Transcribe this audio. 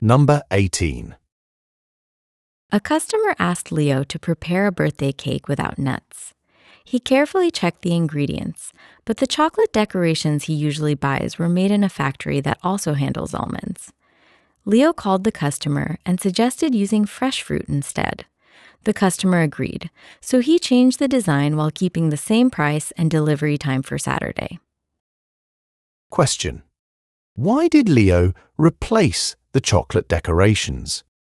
Number 18. A customer asked Leo to prepare a birthday cake without nuts. He carefully checked the ingredients, but the chocolate decorations he usually buys were made in a factory that also handles almonds. Leo called the customer and suggested using fresh fruit instead. The customer agreed, so he changed the design while keeping the same price and delivery time for Saturday. Question. Why did Leo replace the chocolate decorations?